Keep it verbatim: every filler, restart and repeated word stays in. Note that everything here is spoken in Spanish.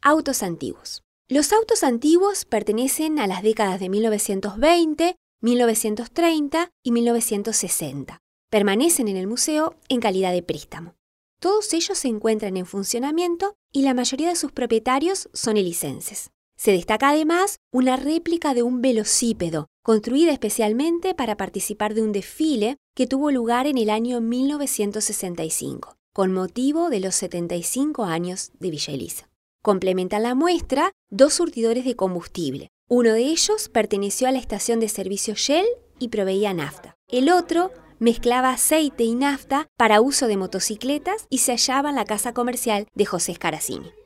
Autos antiguos. Los autos antiguos pertenecen a las décadas de mil novecientos veinte, mil novecientos treinta y mil novecientos sesenta. Permanecen en el museo en calidad de préstamo. Todos ellos se encuentran en funcionamiento y la mayoría de sus propietarios son elicenses. Se destaca además una réplica de un velocípedo, construida especialmente para participar de un desfile que tuvo lugar en el año mil novecientos sesenta y cinco, con motivo de los setenta y cinco años de Villa Elisa. Complementan la muestra dos surtidores de combustible. Uno de ellos perteneció a la estación de servicio Shell y proveía nafta. El otro mezclaba aceite y nafta para uso de motocicletas y se hallaba en la casa comercial de José Scaracini.